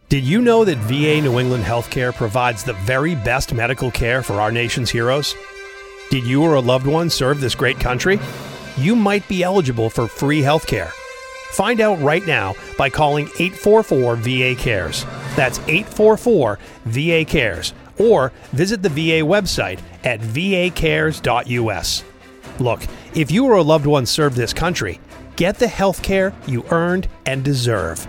Did you know that VA New England Healthcare provides the very best medical care for our nation's heroes? Did you or a loved one serve this great country? You might be eligible for free healthcare. Find out right now by calling 844-VA-CARES. That's 844-VA-CARES. Or visit the VA website at vacares.us. Look, if you or a loved one served this country, get the health care you earned and deserve.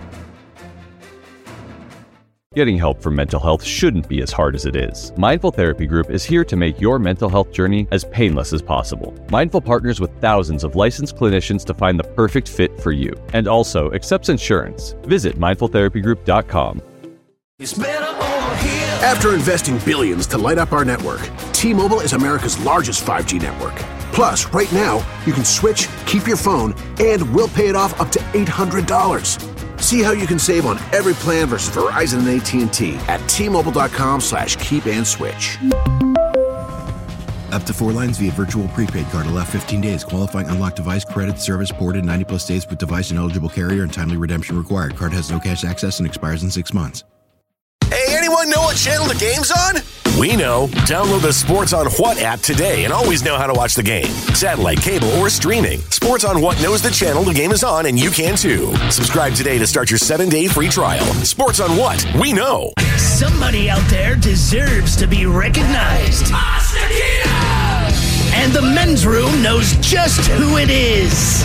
Getting help for mental health shouldn't be as hard as it is. Mindful Therapy Group is here to make your mental health journey as painless as possible. Mindful partners with thousands of licensed clinicians to find the perfect fit for you, and also accepts insurance. Visit mindfultherapygroup.com. After investing billions to light up our network, T-Mobile is America's largest 5G network. Plus, right now, you can switch, keep your phone, and we'll pay it off up to $800. See how you can save on every plan versus Verizon and AT&T at T-Mobile.com/keep-and-switch. Up to 4 lines via virtual prepaid card. Allow 15 days. Qualifying unlocked device credit service ported 90-plus days with device and eligible carrier and timely redemption required. Card has no cash access and expires in 6 months. Hey, anyone know what channel the game's on? We know. Download the Sports on What app today and always know how to watch the game. Satellite, cable, or streaming. Sports on What knows the channel the game is on, and you can too. Subscribe today to start your 7-day free trial. Sports on What? We know. Somebody out there deserves to be recognized. And the men's room knows just who it is.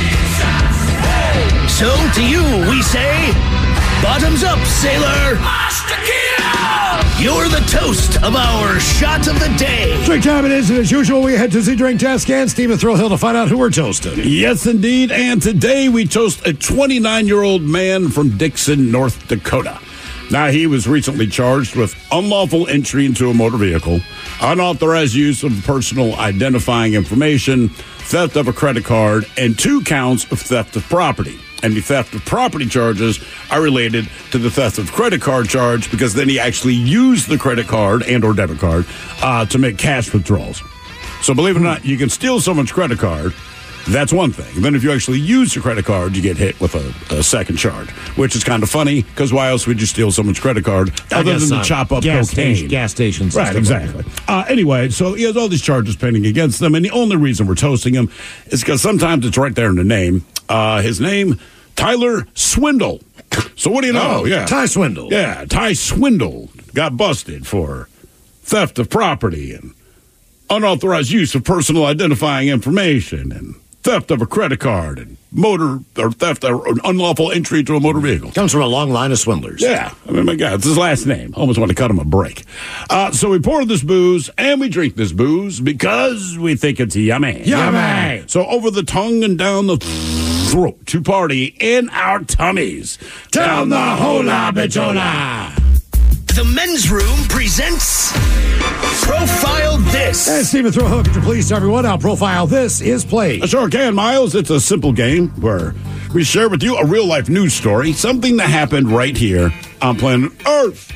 So to you, we say, bottoms up, sailor. You're the toast of our shot of the day. Drink time it is, and as usual, we head to the drink test and Stephen Thrillhill to find out who we're toasting. Yes, indeed, and today we toast a 29-year-old man from Dixon, North Dakota. Now, he was recently charged with unlawful entry into a motor vehicle, unauthorized use of personal identifying information, theft of a credit card, and 2 counts of theft of property. And the theft of property charges are related to the theft of credit card charge because then he actually used the credit card and or debit card to make cash withdrawals. So believe it or not, you can steal someone's credit card. That's one thing. Then if you actually use your credit card, you get hit with a second charge, which is kind of funny because why else would you steal someone's credit card other than to chop up cocaine? Gas stations. Right, exactly. Anyway, so he has all these charges pending against them, and the only reason we're toasting him is because sometimes it's right there in the name. His name, Tyler Swindle. So what do you know? Ty Swindle. Yeah, Ty Swindle got busted for theft of property and unauthorized use of personal identifying information and theft of a credit card and theft or unlawful entry to a motor vehicle. Comes from a long line of swindlers. Yeah. I mean, my God, it's his last name. Almost want to cut him a break. So we pour this booze and we drink this booze because we think it's yummy. Yummy! So over the tongue and down the throat to party in our tummies. Down the hola bichola. The men's room presents Profile This. And Stephen Thrillhill, could you please tell everyone how Profile This is played? I sure can, Miles. It's a simple game where we share with you a real-life news story, something that happened right here on planet Earth.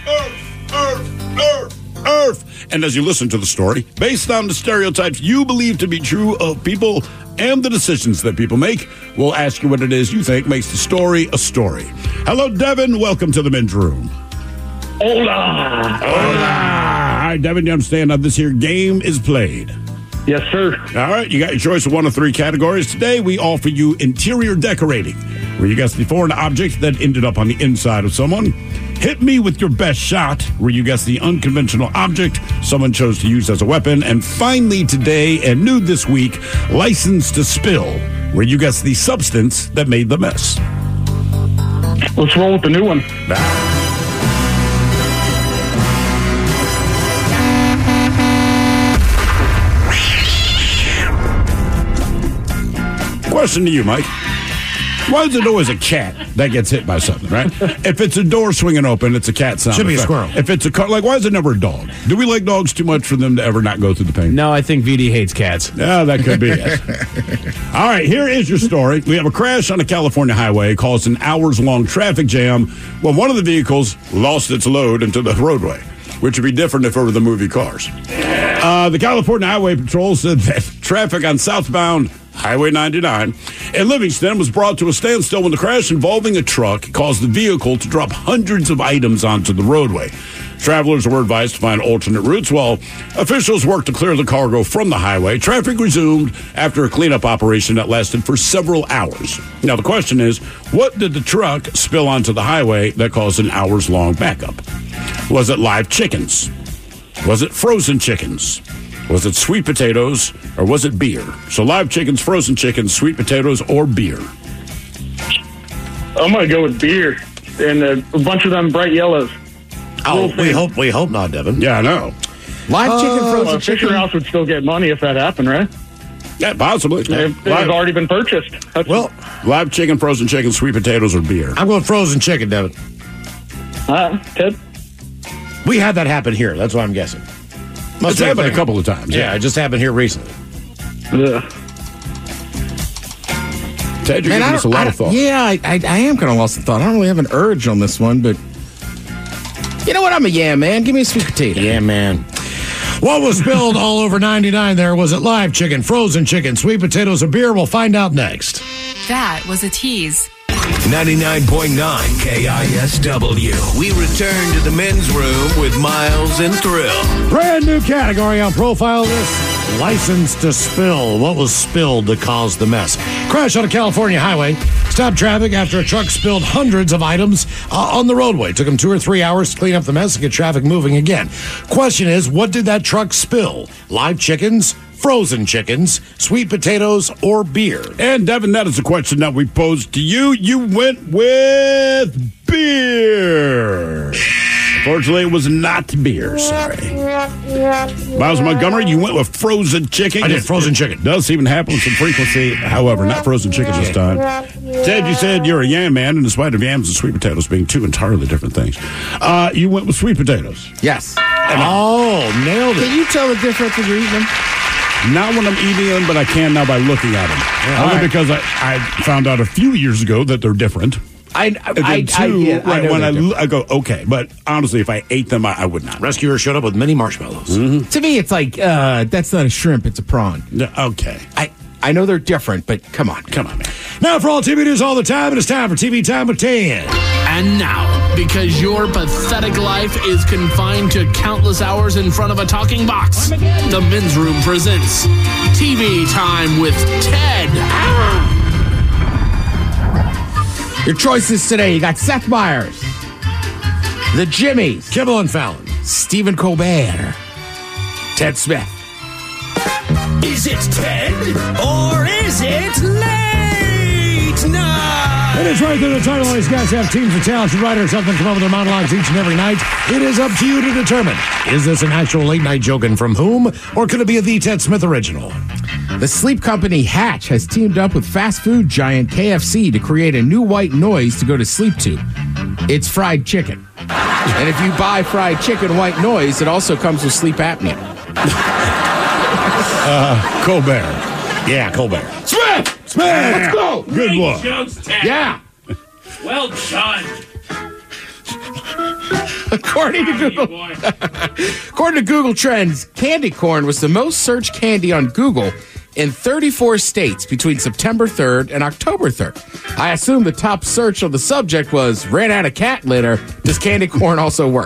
Earth. And as you listen to the story, based on the stereotypes you believe to be true of people and the decisions that people make, we'll ask you what it is you think makes the story a story. Hello, Devin. Welcome to the men's room. Hola. All right, Devin, you understand how this here game is played? Yes, sir. All right, you got your choice of 1 of 3 categories. Today, we offer you interior decorating, where you guess the foreign object that ended up on the inside of someone. Hit me with your best shot, where you guess the unconventional object someone chose to use as a weapon. And finally, today, and new this week, License to Spill, where you guess the substance that made the mess. Let's roll with the new one. Question to you, Mike. Why is it always a cat that gets hit by something, right? If it's a door swinging open, it's a cat sound. Should be a effect. squirrel. If it's a car, why is it never a dog? Do we like dogs too much for them to ever not go through the pain? No, I think VD hates cats. Yeah, that could be it. All right, here is your story. We have a crash on a California highway caused an hours-long traffic jam when one of the vehicles lost its load into the roadway, which would be different if it were the movie Cars. The California Highway Patrol said that traffic on southbound Highway 99, in Livingston was brought to a standstill when the crash involving a truck caused the vehicle to drop hundreds of items onto the roadway. Travelers were advised to find alternate routes while officials worked to clear the cargo from the highway. Traffic resumed after a cleanup operation that lasted for several hours. Now, the question is, what did the truck spill onto the highway that caused an hours-long backup? Was it live chickens? Was it frozen chickens? Was it sweet potatoes, or was it beer? So live chickens, frozen chickens, sweet potatoes, or beer? I'm going to go with beer and a bunch of them bright yellows. Oh, we hope not, Devin. Yeah, I know. Live chicken, frozen chicken. Fisher House would still get money if that happened, right? Yeah, possibly. It's already been purchased. Live chicken, frozen chicken, sweet potatoes, or beer? I'm going frozen chicken, Devin. Ted? We had that happen here. That's what I'm guessing. It's happened a couple of times. Yeah, it just happened here recently. Ted, you're giving us a lot of thought. Yeah, I am kind of lost in thought. I don't really have an urge on this one, but you know what? I'm a yeah man. Give me a sweet potato. Yeah, man. What was spilled all over 99 there? Was it live chicken, frozen chicken, sweet potatoes, or beer? We'll find out next. That was a tease. 99.9 KISW. We return to the men's room with Miles and Thrill. Brand new category on Profile This. License to spill. What was spilled to cause the mess? Crash on a California highway. Stopped traffic after a truck spilled hundreds of items on the roadway. Took them 2 or 3 hours to clean up the mess and get traffic moving again. Question is, what did that truck spill? Live chickens, frozen chickens, sweet potatoes, or beer? And Devin, that is a question that we posed to you. You went with beer. Unfortunately, it was not beer. Sorry. Miles Montgomery, you went with frozen chicken. I did frozen chicken. Does even happen with some frequency. However, not frozen chicken this time. Ted, you said you're a yam man, and in spite of yams and sweet potatoes being two entirely different things, you went with sweet potatoes. Yes. Nailed it. Can you tell the difference when you're eating them? Not when I'm eating them, but I can now by looking at them. Only because I found out a few years ago that they're different. I go, okay. But honestly, if I ate them, I would not. Rescuer showed up with mini marshmallows. Mm-hmm. To me, it's like, that's not a shrimp, it's a prawn. Okay. I know they're different, but come on, man. Now, for all TV news all the time, it is time for TV Time with 10. And now, because your pathetic life is confined to countless hours in front of a talking box, the Men's Room presents TV Time with Ted. Your choices today, you got Seth Meyers, The Jimmys, Kimmel and Fallon, Stephen Colbert, Ted Smith. Is it Ted or is it late night? It is right there. The title. These guys have teams of talented writers help them come up with their monologues each and every night. It is up to you to determine, is this an actual late night joke and from whom, or could it be a The Ted Smith original? The sleep company Hatch has teamed up with fast food giant KFC to create a new white noise to go to sleep to. It's fried chicken. And if you buy fried chicken white noise, it also comes with sleep apnea. Colbert. Yeah, Colbert. Smith! Let's go! Good one. Yeah. Well done. According to Google Trends, candy corn was the most searched candy on Google in 34 states between September 3rd and October 3rd. I assume the top search on the subject was, ran out of cat litter. Does candy corn also work?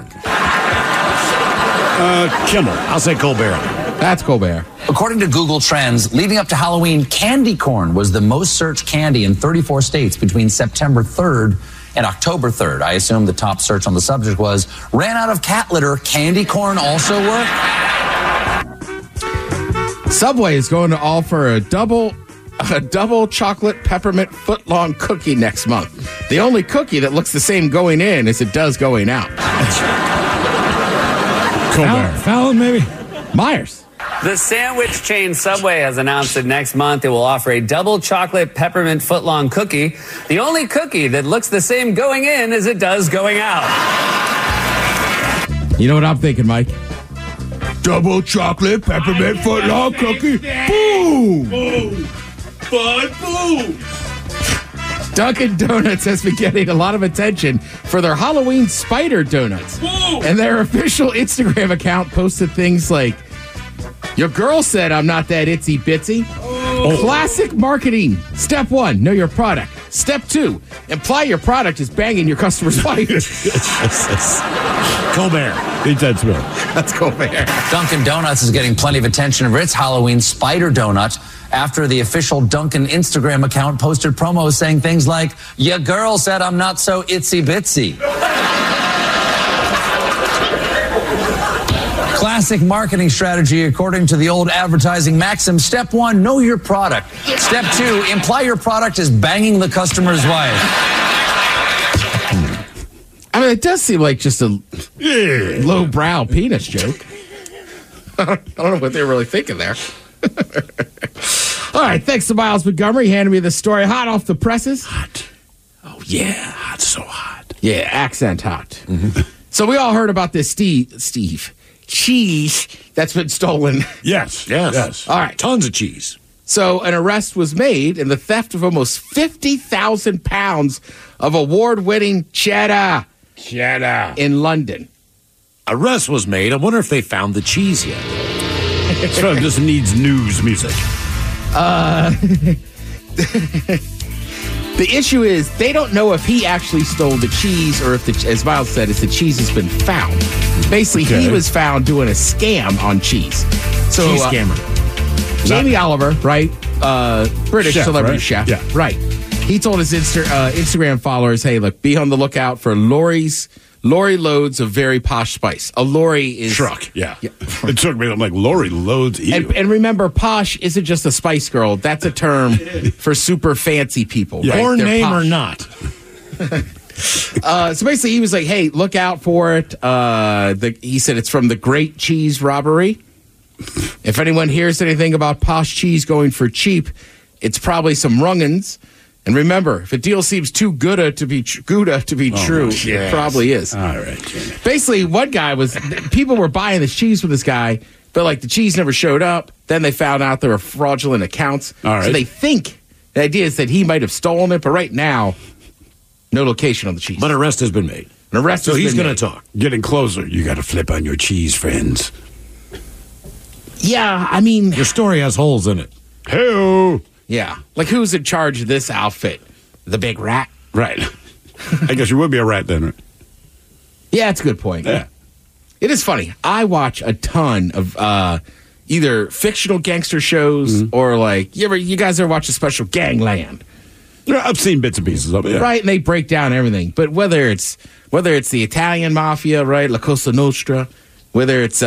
Kimmel. I'll say Colbert. That's Colbert. According to Google Trends, leading up to Halloween, candy corn was the most searched candy in 34 states between September 3rd and October 3rd. I assume the top search on the subject was, ran out of cat litter, candy corn also work? Subway is going to offer a double chocolate peppermint foot-long cookie next month. The only cookie that looks the same going in as it does going out. Colbert. Fallon, maybe? Myers. The sandwich chain Subway has announced that next month it will offer a double chocolate peppermint footlong cookie, the only cookie that looks the same going in as it does going out. You know what I'm thinking, Mike? Double chocolate peppermint footlong cookie. Boom! Boom! But boom! Dunkin' Donuts has been getting a lot of attention for their Halloween spider donuts. Whoa. And their official Instagram account posted things like, your girl said I'm not that itsy bitsy. Classic marketing. Step 1, know your product. Step 2, imply your product is banging your customer's wife. Colbert. That's Colbert. Dunkin' Donuts is getting plenty of attention for its Halloween spider donut after the official Dunkin' Instagram account posted promos saying things like, "Your girl said I'm not so itsy bitsy." Classic marketing strategy according to the old advertising maxim. Step 1, know your product. Step 2, imply your product is banging the customer's wife. I mean, it does seem like just a low-brow penis joke. I don't know what they were really thinking there. All right, thanks to Miles Montgomery handing me the story hot off the presses. Hot. Oh, yeah, hot, so hot. Yeah, accent hot. Mm-hmm. So we all heard about this Steve cheese that's been stolen. Yes. All right. Tons of cheese. So an arrest was made in the theft of almost 50,000 pounds of award-winning cheddar in London. Arrest was made. I wonder if they found the cheese yet. So this needs news music. The issue is they don't know if he actually stole the cheese or if, as Miles said, if the cheese has been found. Basically, he was found doing a scam on cheese. So, cheese scammer. Jamie Oliver, right? British chef, celebrity right? chef. Yeah. Right. He told his Instagram followers, hey, look, be on the lookout for lorry loads of very posh spice. A lorry is... Truck, yeah. It took me, I'm like, lorry loads. And remember, posh isn't just a Spice Girl. That's a term for super fancy people. Yeah. Right? Porn They're name posh. or not. So basically, he was like, hey, look out for it. He said it's from the Great Cheese Robbery. If anyone hears anything about posh cheese going for cheap, it's probably some rungans. And remember, if a deal seems too Gouda to be true, it probably is. All right. Basically, one guy people were buying this cheese from this guy, but like the cheese never showed up. Then they found out there were fraudulent accounts. All right. So they think the idea is that he might have stolen it, but right now, no location on the cheese. But arrest has been made. An arrest So has he's been going made. to talk. Getting closer. You got to flip on your cheese, friends. Yeah, I mean... Your story has holes in it. Hey-o. Yeah. Like, who's in charge of this outfit? The big rat? Right. I guess you would be a rat then. Right? Yeah, that's a good point. Yeah. It is funny. I watch a ton of either fictional gangster shows or like you guys ever watch a special Gangland? Yeah, I've seen bits and pieces of it. Yeah. Right, and they break down everything. But whether it's the Italian mafia, right, La Cosa Nostra, whether it's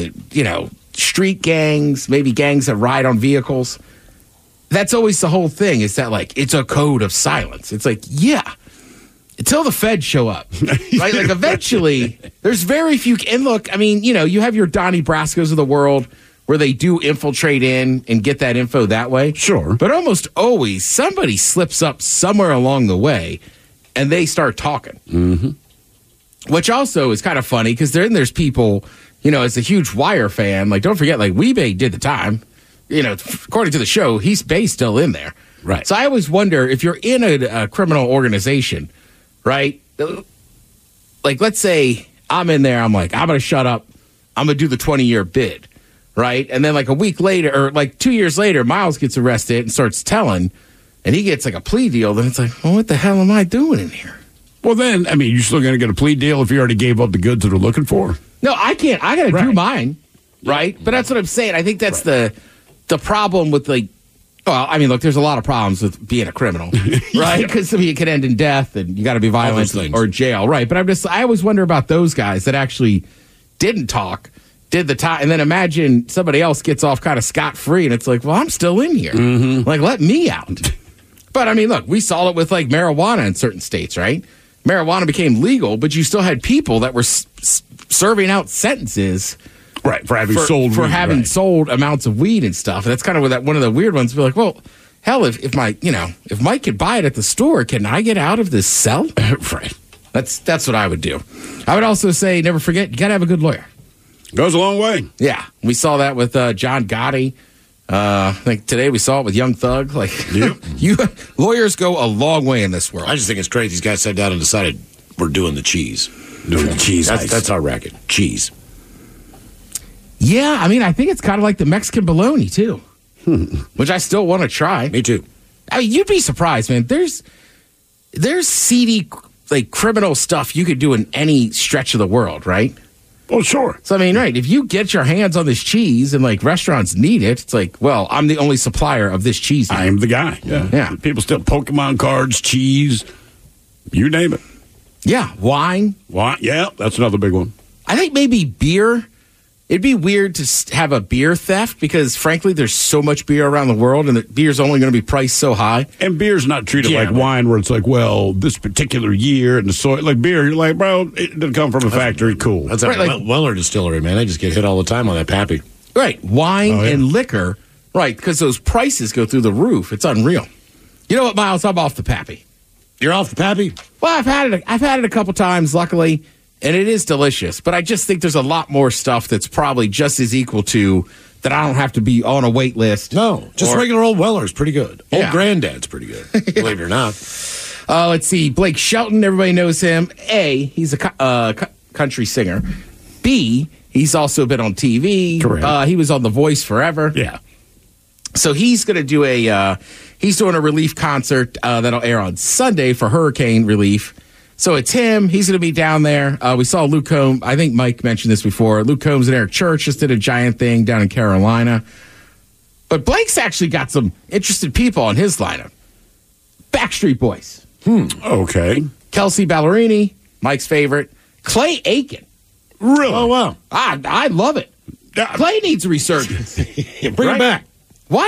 street gangs, maybe gangs that ride on vehicles, that's always the whole thing. Is that like it's a code of silence? It's like, yeah. Until the feds show up, right? Like, eventually, there's very few. And look, I mean, you have your Donnie Brascos of the world where they do infiltrate in and get that info that way. Sure. But almost always, somebody slips up somewhere along the way and they start talking. Mm-hmm. Which also is kind of funny because then there's people, as a huge Wire fan, like, don't forget, like, Weebay did the time. According to the show, Bay's still in there. Right. So I always wonder if you're in a criminal organization, right? Like, let's say I'm in there. I'm like, I'm going to shut up. I'm going to do the 20-year bid, right? And then like a week later or like 2 years later, Miles gets arrested and starts telling, and he gets like a plea deal. Then it's like, well, what the hell am I doing in here? Well, then, I mean, you're still going to get a plea deal if you already gave up the goods that they're looking for? No, I can't. I got to do mine, right? But that's what I'm saying. I think that's the problem with like, well, I mean, look, there's a lot of problems with being a criminal, right? Because it could end in death, and you got to be violent or jail, right? But I always wonder about those guys that actually didn't talk, did the time, and then imagine somebody else gets off kind of scot-free, and it's like, well, I'm still in here. Mm-hmm. Like, let me out. But, I mean, look, we saw it with, like, marijuana in certain states, right? Marijuana became legal, but you still had people that were serving out sentences. Right, for having sold for weed, having right. sold amounts of weed and stuff. And that's kind of one of the weird ones. Be like, well, hell, if Mike could buy it at the store, can I get out of this cell? Right. That's what I would do. I would also say, never forget, you got to have a good lawyer. Goes a long way. Yeah, we saw that with John Gotti. I think today we saw it with Young Thug. Like, lawyers go a long way in this world. I just think it's crazy. These guys sat down and decided we're doing the cheese. Doing the cheese. That's our racket. Cheese. Yeah, I mean, I think it's kind of like the Mexican bologna, too. which I still want to try. Me too. I mean, you'd be surprised, man. There's seedy, like, criminal stuff you could do in any stretch of the world, right? Well, sure. So, I mean, right, if you get your hands on this cheese and, like, restaurants need it, it's like, well, I'm the only supplier of this cheese now. I am the guy. Yeah. People still Pokemon cards, cheese, you name it. Yeah, wine. Yeah, that's another big one. I think maybe beer. It'd be weird to have a beer theft because, frankly, there's so much beer around the world, and the beer's only going to be priced so high. And beer's not treated like wine, where it's like, well, this particular year and the soy. Like beer, you're like, bro, it didn't come from a factory. Cool. That's right, like Weller Distillery, man. They just get hit all the time on that Pappy. Right, wine and liquor, right? Because those prices go through the roof. It's unreal. You know what, Miles? I'm off the Pappy. You're off the Pappy? Well, I've had it a couple times, luckily. And it is delicious, but I just think there's a lot more stuff that's probably just as equal to that I don't have to be on a wait list. No, just regular old Weller's pretty good. Old Granddad's pretty good, believe it or not. Let's see. Blake Shelton, everybody knows him. A, he's a country singer. B, he's also been on TV. Correct. He was on The Voice forever. Yeah. So he's going to do he's doing a relief concert that'll air on Sunday for hurricane relief. So it's him. He's going to be down there. We saw Luke Combs. I think Mike mentioned this before. Luke Combs and Eric Church just did a giant thing down in Carolina. But Blake's actually got some interested people on his lineup. Backstreet Boys. Okay. Kelsey Ballerini, Mike's favorite. Clay Aiken. Really? Oh, wow. I love it. Clay needs a resurgence. Bring him back. Why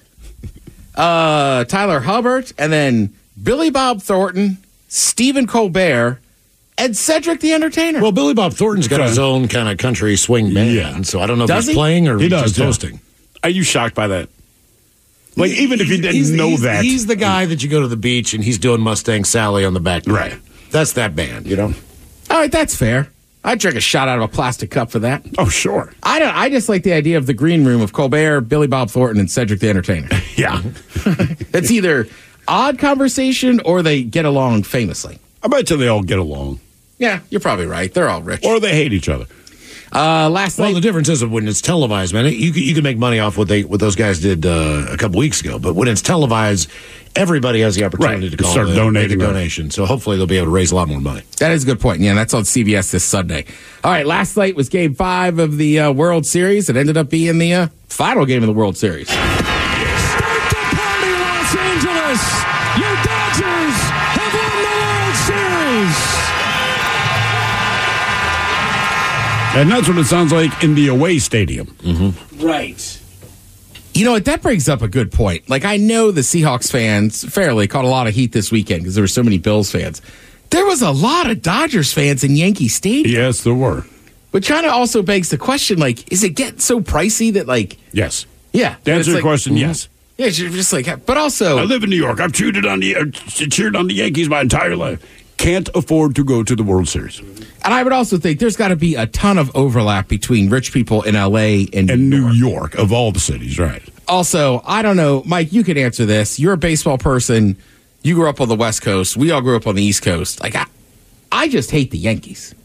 not? Tyler Hubbard, and then Billy Bob Thornton, Stephen Colbert, and Cedric the Entertainer. Well, Billy Bob Thornton's got his own kind of country swing band, so I don't know if he's playing or just hosting. Are you shocked by that? Like, even if you didn't know that. He's the guy that you go to the beach and he's doing Mustang Sally on the back. Right. That's that band, you know? All right, that's fair. I'd drink a shot out of a plastic cup for that. Oh, sure. I just like the idea of the green room of Colbert, Billy Bob Thornton, and Cedric the Entertainer. Yeah. It's either odd conversation or they get along famously. I bet you they all get along. Yeah, you're probably right. They're all rich. Or they hate each other. Last night, the difference is when it's televised, man, you can make money off what those guys did a couple weeks ago. But when it's televised, everybody has the opportunity to call start in, donating make a donation. So hopefully they'll be able to raise a lot more money. That is a good point. Yeah, that's on CBS this Sunday. All right, last night was Game 5 of the World Series. It ended up being the final game of the World Series. Start the party, Los Angeles! Your Dodgers have won the World Series! And that's what it sounds like in the away stadium. Mm-hmm. Right. You know what? That brings up a good point. Like, I know the Seahawks fans fairly caught a lot of heat this weekend because there were so many Bills fans. There was a lot of Dodgers fans in Yankee Stadium. Yes, there were. But kind of also begs the question, like, is it getting so pricey that, like... Yes. Yeah. To answer your question, yes. Yeah, you're just like... But also... I live in New York. I've cheered on the Yankees my entire life. Can't afford to go to the World Series. And I would also think there's got to be a ton of overlap between rich people in L.A. and New York, of all the cities, right. Also, I don't know, Mike, you could answer this. You're a baseball person. You grew up on the West Coast. We all grew up on the East Coast. Like, I just hate the Yankees.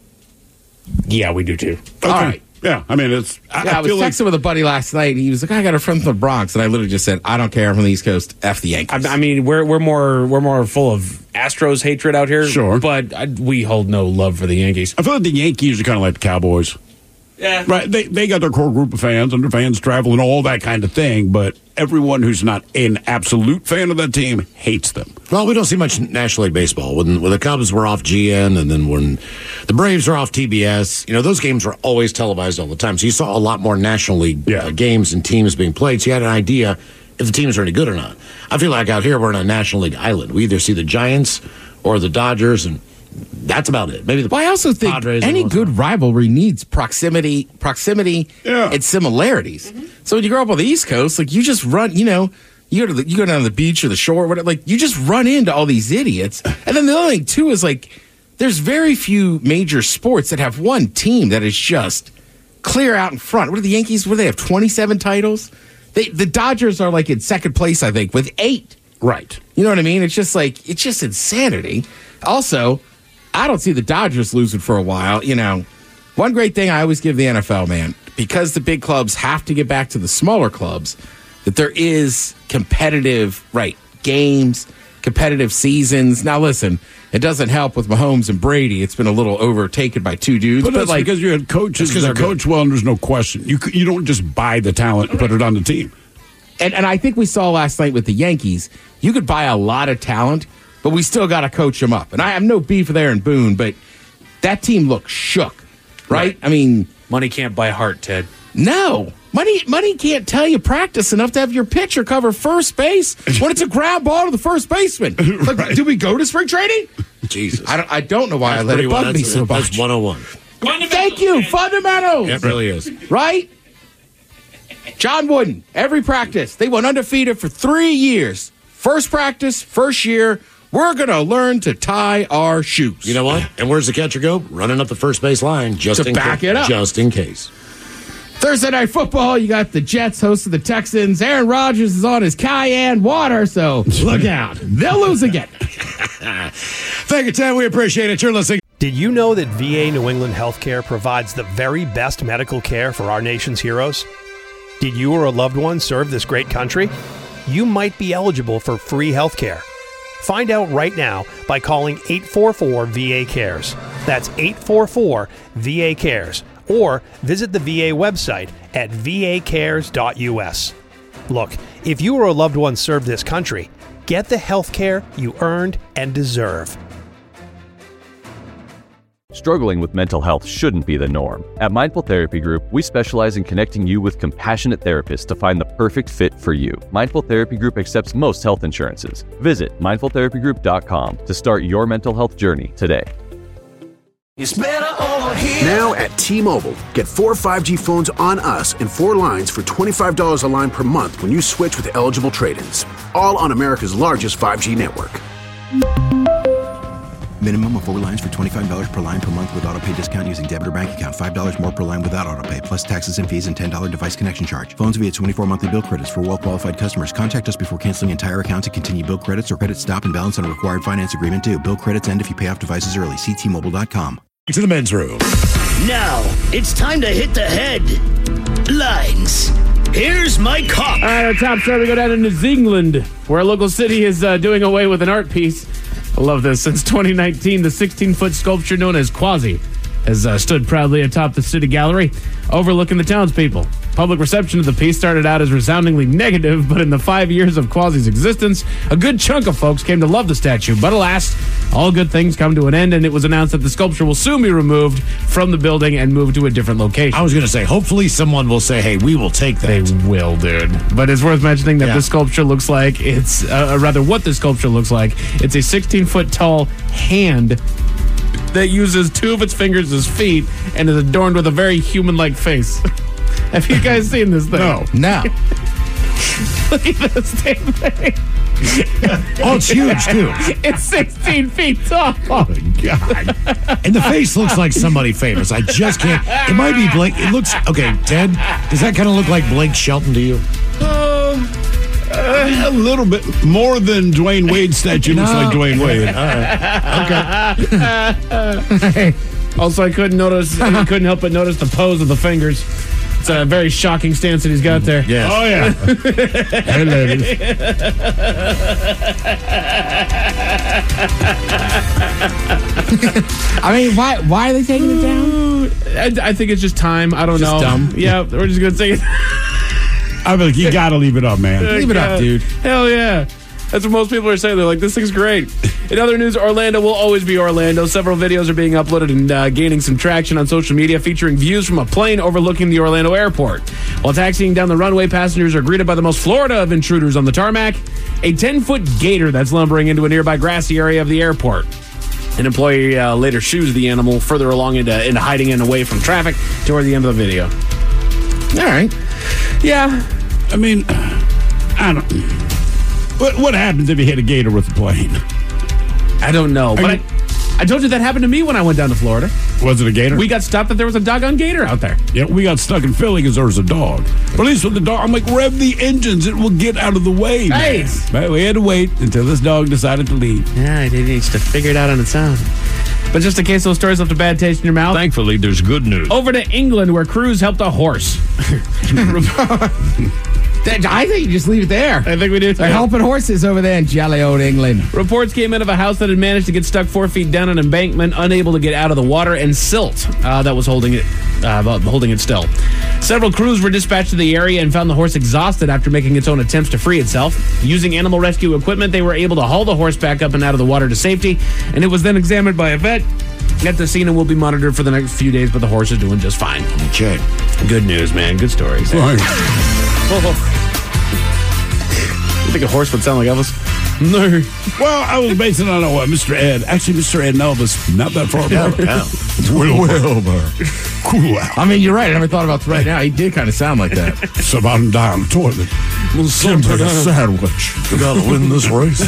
Yeah, we do too. Okay. All right. Yeah, I mean, it's... I was texting with a buddy last night, and he was like, I got a friend from the Bronx, and I literally just said, I don't care, I'm from the East Coast, F the Yankees. I mean, we're more full of Astros hatred out here. Sure. But we hold no love for the Yankees. I feel like the Yankees are kind of like the Cowboys. Yeah. Right. They got their core group of fans, and their fans travel and all that kind of thing, but everyone who's not an absolute fan of that team hates them. Well, we don't see much National League Baseball. When the Cubs were off GN, and then when the Braves were off TBS, those games were always televised all the time. So you saw a lot more National League games and teams being played, so you had an idea if the teams are any good or not. I feel like out here we're in a National League island. We either see the Giants or the Dodgers, and that's about it. Maybe I also think Padres any good rivalry needs proximity and similarities. Mm-hmm. So when you grow up on the East Coast, like you just run, you go down to the beach or the shore, whatever, like you just run into all these idiots. And then the other thing too is like there's very few major sports that have one team that is just clear out in front. What are the Yankees? What do they have? 27 titles. The Dodgers are like in second place, I think, with 8. Right. You know what I mean? It's just insanity. Also, I don't see the Dodgers losing for a while. One great thing I always give the NFL, man, because the big clubs have to get back to the smaller clubs, that there is competitive, games, competitive seasons. Now, listen, it doesn't help with Mahomes and Brady. It's been a little overtaken by two dudes. But that's because you had coaches that coach well, and there's no question. You don't just buy the talent and put it on the team. And I think we saw last night with the Yankees, you could buy a lot of talent, but we still got to coach them up. And I have no beef with Aaron Boone, but that team looked shook, right? I mean, money can't buy heart, Ted. No. Money can't tell you practice enough to have your pitcher cover first base when it's a ground ball to the first baseman. Like, do we go to spring training? Jesus. I don't know why I let it bug me so much. That's 101. Thank you. Fundamentals. It really is. Right? John Wooden, every practice, they went undefeated for 3 years. First practice, first year, we're going to learn to tie our shoes. You know what? And where's the catcher go? Running up the first base line just to back it up. Just in case. Thursday Night Football, you got the Jets hosting the Texans. Aaron Rodgers is on his Cayenne water, so look out. They'll lose again. Thank you, Ted. We appreciate it. You're listening. Did you know that VA New England Healthcare provides the very best medical care for our nation's heroes? Did you or a loved one serve this great country? You might be eligible for free health care. Find out right now by calling 844-VA-CARES. That's 844-VA-CARES. Or visit the VA website at vacares.us. Look, if you or a loved one served this country, get the health care you earned and deserve. Struggling with mental health shouldn't be the norm. At Mindful Therapy Group, we specialize in connecting you with compassionate therapists to find the perfect fit for you. Mindful Therapy Group accepts most health insurances. Visit mindfultherapygroup.com to start your mental health journey today. It's better over here. Now at T-Mobile, get 4 5G phones on us and 4 lines for $25 a line per month when you switch with eligible trade-ins. All on America's largest 5G network. Minimum of 4 lines for $25 per line per month with autopay discount using debit or bank account. $5 more per line without autopay, plus taxes and fees and $10 device connection charge. Phones via 24 monthly bill credits for well-qualified customers. Contact us before canceling entire account to continue bill credits or credit stop and balance on a required finance agreement due. Bill credits end if you pay off devices early. See T-Mobile.com. To the men's room. Now, it's time to hit the headlines. Here's Mike Hawk. All right, our top story, we go down to New Zealand, where a local city is doing away with an art piece. I love this. Since 2019, the 16-foot sculpture known as Quasi has stood proudly atop the city gallery, overlooking the townspeople. Public reception of the piece started out as resoundingly negative, but in the 5 years of Quasi's existence, a good chunk of folks came to love the statue. But alas, all good things come to an end, and it was announced that the sculpture will soon be removed from the building and moved to a different location. I was going to say, hopefully someone will say, hey, we will take that. They will, dude. But it's worth mentioning that this sculpture looks like it's, what this sculpture looks like. It's a 16-foot tall hand that uses 2 of its fingers as feet and is adorned with a very human-like face. Have you guys seen this thing? No. Look at this damn thing. Oh, it's huge, too. It's 16 feet tall. Oh, my God. And the face looks like somebody famous. I just can't. It might be Blake. It looks, okay, Ted, does that kind of look like Blake Shelton to you? A little bit more than Dwayne Wade's statue looks like Dwayne Wade. All right. Okay. Also, I couldn't help but notice the pose of the fingers. It's a very shocking stance that he's got there. Yes. Oh, yeah. Hey, ladies. I mean, why are they taking it down? I think it's just time. I don't know. Dumb. Yeah, we're just going to take it. I'm like, you got to leave it up, man. Leave it up, dude. Hell yeah. That's what most people are saying. They're like, this thing's great. In other news, Orlando will always be Orlando. Several videos are being uploaded and gaining some traction on social media, featuring views from a plane overlooking the Orlando airport. While taxiing down the runway, passengers are greeted by the most Florida of intruders on the tarmac, a 10-foot gator that's lumbering into a nearby grassy area of the airport. An employee later shoos the animal further along into hiding and away from traffic toward the end of the video. All right. Yeah. I mean, I don't. What happens if you hit a gator with a plane? I don't know. But I told you that happened to me when I went down to Florida. Was it a gator? We got stopped that there was a doggone gator out there. Yeah, we got stuck in Philly because there was a dog. But at least with the dog, I'm like, rev the engines. It will get out of the way. Hey. But we had to wait until this dog decided to leave. Yeah, it needs to figure it out on its own. But just in case those stories left a bad taste in your mouth. Thankfully, there's good news. Over to England, where crews helped a horse. I think you just leave it there. I think we do. They're helping horses over there in jolly old England. Reports came in of a house that had managed to get stuck 4 feet down an embankment, unable to get out of the water, and silt that was holding it still. Several crews were dispatched to the area and found the horse exhausted after making its own attempts to free itself. Using animal rescue equipment, they were able to haul the horse back up and out of the water to safety, and it was then examined by a vet at the scene and will be monitored for the next few days, but the horse is doing just fine. Okay. Good news, man. Good stories. Right. You think a horse would sound like Elvis? No. Well, I was basing it on what Mr. Ed. Actually, Mr. Ed and Elvis, not that far apart. Wilbur. Cool out. I mean, you're right. I never thought about right now. He did kind of sound like that. Somebody down the toilet. Something a sandwich. We gotta win this race.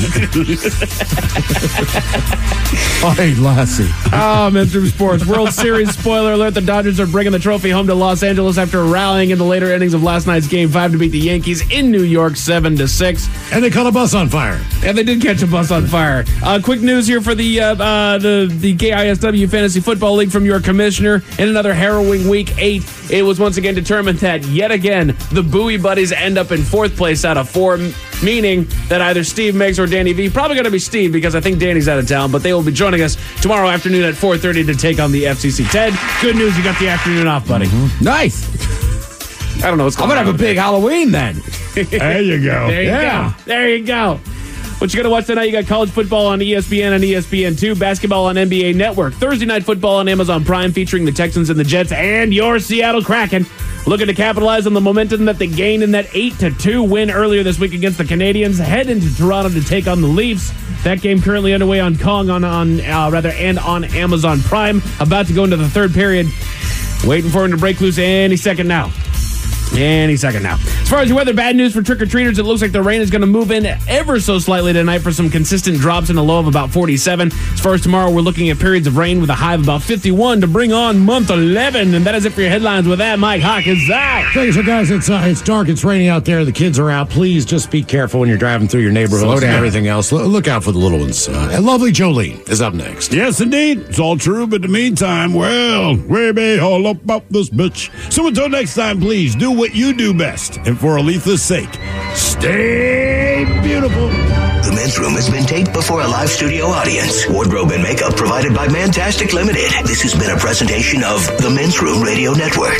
Hey, Lassie. Men's Room Sports. World Series spoiler alert. The Dodgers are bringing the trophy home to Los Angeles after rallying in the later innings of last night's Game 5 to beat the Yankees in New York 7-6. And they caught a bus on fire. And they did catch a bus on fire. Quick news here for the KISW Fantasy Football League from your commissioner. In another harrowing Week 8, it was once again determined that, yet again, the Bowie Buddies end up in 4th place out of 4, meaning that either Steve Meggs or Danny V, probably going to be Steve because I think Danny's out of town, but they will be joining us tomorrow afternoon at 4:30 to take on the FCC. Ted, good news, you got the afternoon off, buddy. Mm-hmm. Nice. I don't know what's I'm going on. going to have a big Halloween then. There you go. There you go. There you go. What you going to watch tonight? You got college football on ESPN and ESPN2, basketball on NBA Network, Thursday night football on Amazon Prime featuring the Texans and the Jets and your Seattle Kraken. Looking to capitalize on the momentum that they gained in that 8-2 win earlier this week against the Canadians. Head into Toronto to take on the Leafs. That game currently underway on Kong and on Amazon Prime. About to go into the third period. Waiting for him to break loose any second now. As far as your weather, bad news for trick-or-treaters. It looks like the rain is going to move in ever so slightly tonight for some consistent drops and a low of about 47. As far as tomorrow, we're looking at periods of rain with a high of about 51 to bring on month 11. And that is it for your headlines. With that, Mike Hawk is out. Thanks, so guys. It's dark. It's raining out there. The kids are out. Please just be careful when you're driving through your neighborhood. Slow down. And everything else. Look out for the little ones. And lovely Jolene is up next. Yes, indeed. It's all true, but in the meantime, well, we be all about this bitch. So until next time, please do what you do best. And for Aletha's sake, stay beautiful. The Men's Room has been taped before a live studio audience. Wardrobe and makeup provided by Mantastic Limited. This has been a presentation of the Men's Room Radio Network.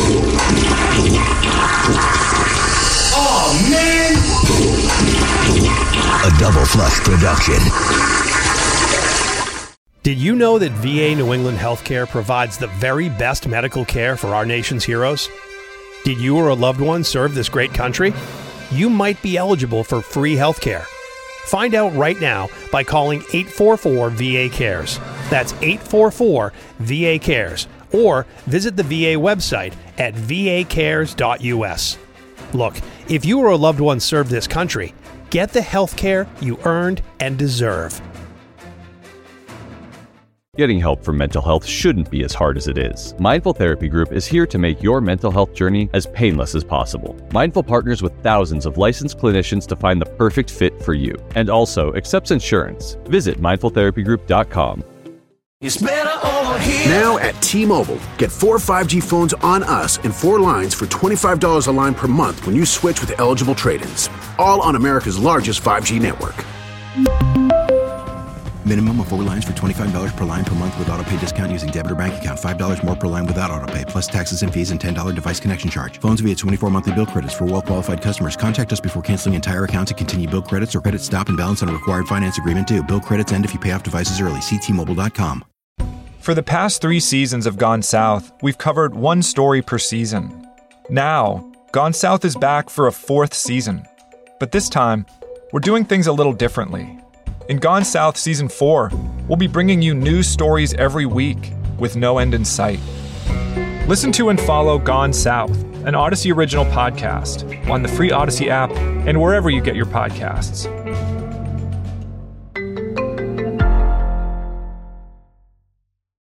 Oh, man! A Double Flush production. Did you know that VA New England Healthcare provides the very best medical care for our nation's heroes? Did you or a loved one serve this great country? You might be eligible for free health care. Find out right now by calling 844-VA-CARES. That's 844-VA-CARES. Or visit the VA website at vacares.us. Look, if you or a loved one served this country, get the health care you earned and deserve. Getting help for mental health shouldn't be as hard as it is. Mindful Therapy Group is here to make your mental health journey as painless as possible. Mindful partners with thousands of licensed clinicians to find the perfect fit for you, and also accepts insurance. Visit mindfultherapygroup.com. It's better over here. Now at T-Mobile, get 4 5G phones on us and 4 lines for $25 a line per month when you switch with eligible trade-ins. All on America's largest 5G network. Minimum of 4 lines for $25 per line per month with auto pay discount using debit or bank account. $5 more per line without auto pay, plus taxes and fees and $10 device connection charge. Phones via 24 monthly bill credits for well-qualified customers. Contact us before canceling entire account to continue bill credits or credit stop and balance on a required finance agreement due. Bill credits end if you pay off devices early. See T-Mobile.com. For the past 3 seasons of Gone South, we've covered one story per season. Now, Gone South is back for a 4th season. But this time, we're doing things a little differently. In Gone South Season 4, we'll be bringing you new stories every week with no end in sight. Listen to and follow Gone South, an Odyssey original podcast, on the free Odyssey app and wherever you get your podcasts.